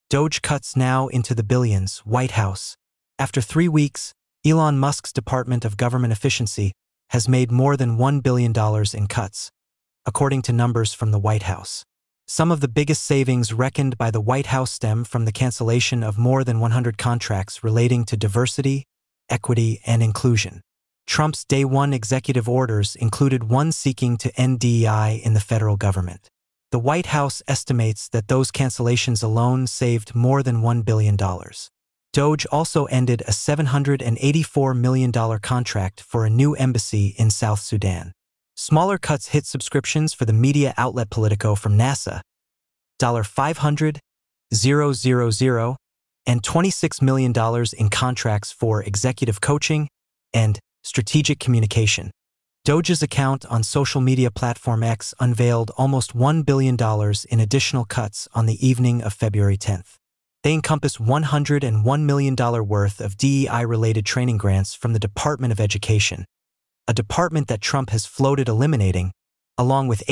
Doge cuts now into the billions. White House. After 3 weeks, Elon Musk's Department of Government Efficiency has made more than $1 billion in cuts, according to numbers from the White House. Some of the biggest savings reckoned by the White House stem from the cancellation of more than 100 contracts relating to diversity, equity, and inclusion. Trump's Day 1 executive orders included one seeking to end DEI in the federal government. The White House estimates that those cancellations alone saved more than $1 billion. Doge also ended a $784 million contract for a new embassy in South Sudan. Smaller cuts hit subscriptions for the media outlet Politico from NASA, $500,000, and $26 million in contracts for executive coaching and strategic communication. Doge's account on social media platform X unveiled almost $1 billion in additional cuts on the evening of February 10th. They encompass $101 million worth of DEI-related training grants from the Department of Education, a department that Trump has floated eliminating, along with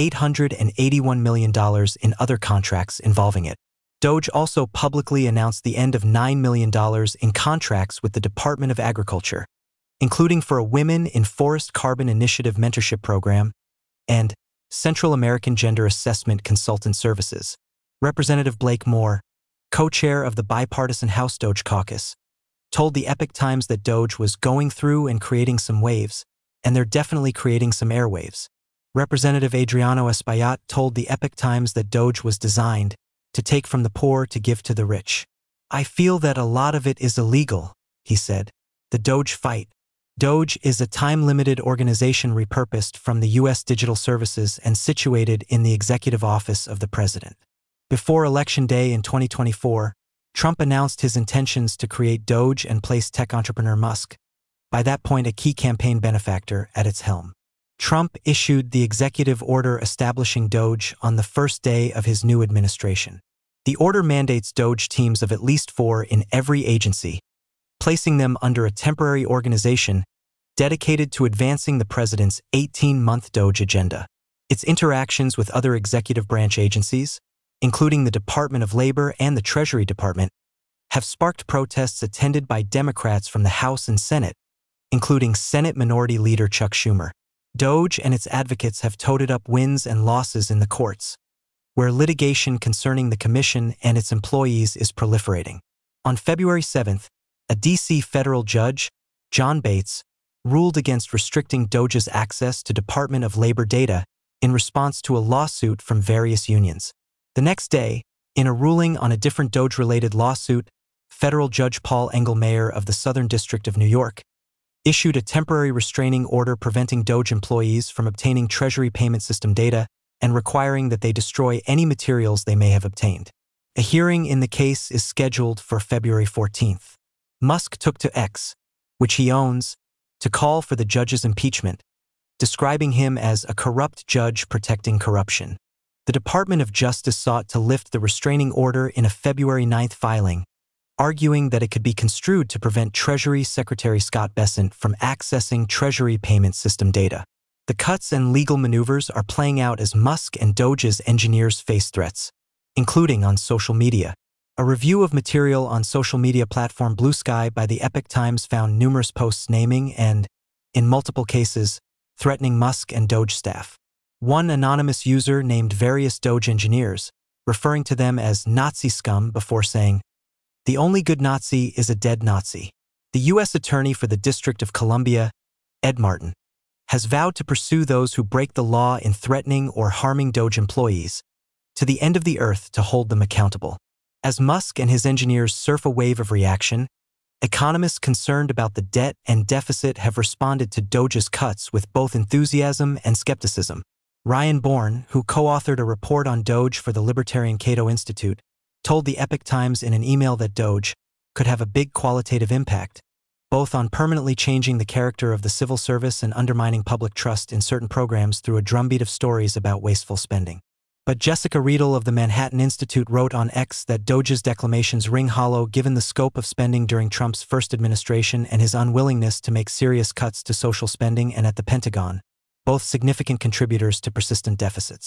$881 million in other contracts involving it. Doge also publicly announced the end of $9 million in contracts with the Department of Agriculture, including for a Women in Forest Carbon Initiative mentorship program and Central American Gender Assessment Consultant Services. Representative Blake Moore, co-chair of the bipartisan House Doge Caucus, told the Epoch Times that Doge was going through and creating some waves, and they're definitely creating some airwaves. Representative Adriano Espaillat told the Epoch Times that Doge was designed to take from the poor to give to the rich. "I feel that a lot of it is illegal," he said. The Doge fight. Doge is a time-limited organization repurposed from the U.S. Digital Services and situated in the executive office of the president. Before Election Day in 2024, Trump announced his intentions to create Doge and place tech entrepreneur Musk, by that point a key campaign benefactor, at its helm. Trump issued the executive order establishing Doge on the first day of his new administration. The order mandates Doge teams of at least 4 in every agency, placing them under a temporary organization dedicated to advancing the president's 18-month Doge agenda. Its interactions with other executive branch agencies, including the Department of Labor and the Treasury Department, have sparked protests attended by Democrats from the House and Senate, including Senate Minority Leader Chuck Schumer. Doge and its advocates have toted up wins and losses in the courts, where litigation concerning the commission and its employees is proliferating. On February 7th, a D.C. federal judge, John Bates, ruled against restricting Doge's access to Department of Labor data in response to a lawsuit from various unions. The next day, in a ruling on a different Doge-related lawsuit, federal Judge Paul Engelmayer of the Southern District of New York issued a temporary restraining order preventing Doge employees from obtaining Treasury payment system data and requiring that they destroy any materials they may have obtained. A hearing in the case is scheduled for February 14th. Musk took to X, which he owns, to call for the judge's impeachment, describing him as a corrupt judge protecting corruption. The Department of Justice sought to lift the restraining order in a February 9th filing, arguing that it could be construed to prevent Treasury Secretary Scott Bessent from accessing Treasury payment system data. The cuts and legal maneuvers are playing out as Musk and Doge's engineers face threats, including on social media. A review of material on social media platform Blue Sky by the Epoch Times found numerous posts naming and, in multiple cases, threatening Musk and Doge staff. One anonymous user named various Doge engineers, referring to them as Nazi scum before saying, "The only good Nazi is a dead Nazi." The U.S. Attorney for the District of Columbia, Ed Martin, has vowed to pursue those who break the law in threatening or harming Doge employees to the end of the earth to hold them accountable. As Musk and his engineers surf a wave of reaction, economists concerned about the debt and deficit have responded to Doge's cuts with both enthusiasm and skepticism. Ryan Bourne, who co-authored a report on Doge for the Libertarian Cato Institute, told the Epoch Times in an email that Doge could have a big qualitative impact, both on permanently changing the character of the civil service and undermining public trust in certain programs through a drumbeat of stories about wasteful spending. But Jessica Riedel of the Manhattan Institute wrote on X that Doge's declamations ring hollow given the scope of spending during Trump's first administration and his unwillingness to make serious cuts to social spending and at the Pentagon, both significant contributors to persistent deficits.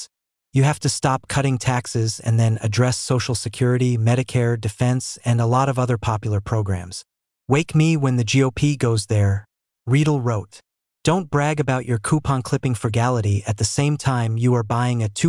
You have to stop cutting taxes and then address Social Security, Medicare, defense, and a lot of other popular programs. Wake me when the GOP goes there, Riedel wrote. Don't brag about your coupon clipping frugality at the same time you are buying a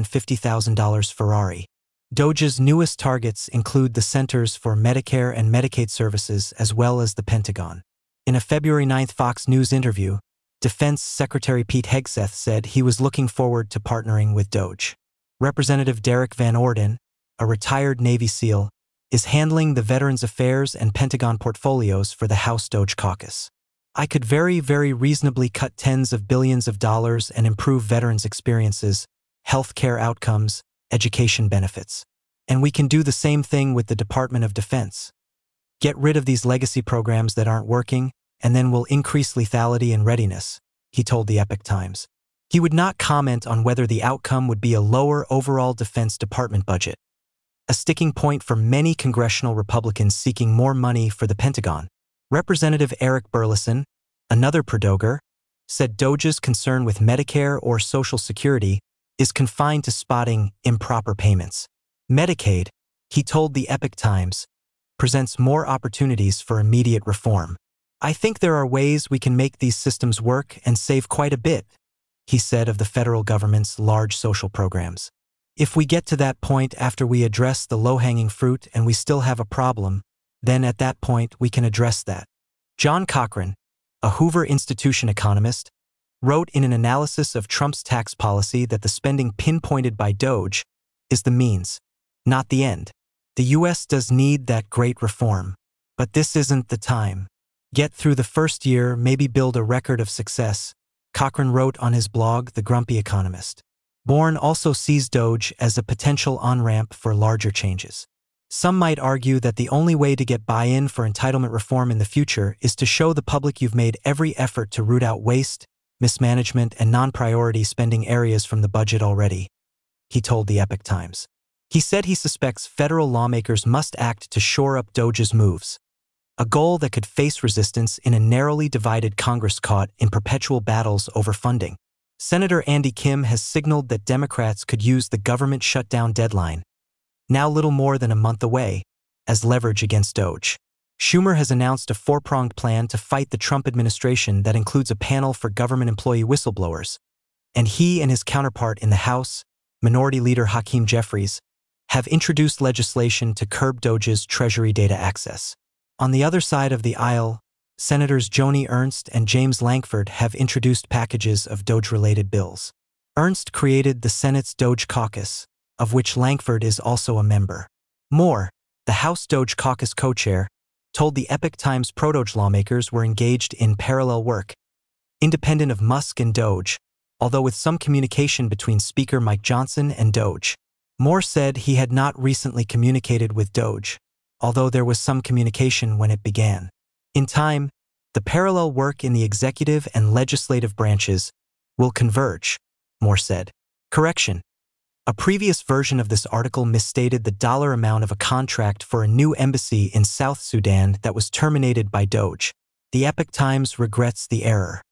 $250,000 Ferrari. Doge's newest targets include the Centers for Medicare and Medicaid Services as well as the Pentagon. In a February 9 Fox News interview, Defense Secretary Pete Hegseth said he was looking forward to partnering with Doge. Representative Derek Van Orden, a retired Navy SEAL, is handling the Veterans Affairs and Pentagon portfolios for the House Doge Caucus. I could very reasonably cut tens of billions of dollars and improve veterans' experiences, healthcare outcomes, education benefits. And we can do the same thing with the Department of Defense. Get rid of these legacy programs that aren't working, and then we'll increase lethality and readiness, he told the Epoch Times. He would not comment on whether the outcome would be a lower overall Defense Department budget, a sticking point for many congressional Republicans seeking more money for the Pentagon. Representative Eric Burleson, another Perdoger, said Doge's concern with Medicare or Social Security is confined to spotting improper payments. Medicaid, he told the Epoch Times, presents more opportunities for immediate reform. I think there are ways we can make these systems work and save quite a bit, he said of the federal government's large social programs. If we get to that point after we address the low-hanging fruit and we still have a problem, then at that point we can address that. John Cochrane, a Hoover Institution economist, wrote in an analysis of Trump's tax policy that the spending pinpointed by Doge is the means, not the end. The U.S. does need that great reform, but this isn't the time. Get through the first year, maybe build a record of success, Cochrane wrote on his blog, The Grumpy Economist. Bourne also sees Doge as a potential on-ramp for larger changes. Some might argue that the only way to get buy-in for entitlement reform in the future is to show the public you've made every effort to root out waste, mismanagement, and non-priority spending areas from the budget already, he told the Epoch Times. He said he suspects federal lawmakers must act to shore up Doge's moves, a goal that could face resistance in a narrowly divided Congress caught in perpetual battles over funding. Senator Andy Kim has signaled that Democrats could use the government shutdown deadline, now little more than a month away, as leverage against Doge. Schumer has announced a four-pronged plan to fight the Trump administration that includes a panel for government employee whistleblowers, and he and his counterpart in the House, Minority Leader Hakeem Jeffries, have introduced legislation to curb Doge's Treasury data access. On the other side of the aisle, Senators Joni Ernst and James Lankford have introduced packages of Doge-related bills. Ernst created the Senate's Doge Caucus, of which Lankford is also a member. Moore, the House Doge Caucus co-chair, told the Epoch Times pro-Doge lawmakers were engaged in parallel work, independent of Musk and Doge, although with some communication between Speaker Mike Johnson and Doge. Moore said he had not recently communicated with Doge, although there was some communication when it began. In time, the parallel work in the executive and legislative branches will converge, Moore said. Correction. A previous version of this article misstated the dollar amount of a contract for a new embassy in South Sudan that was terminated by Doge. The Epoch Times regrets the error.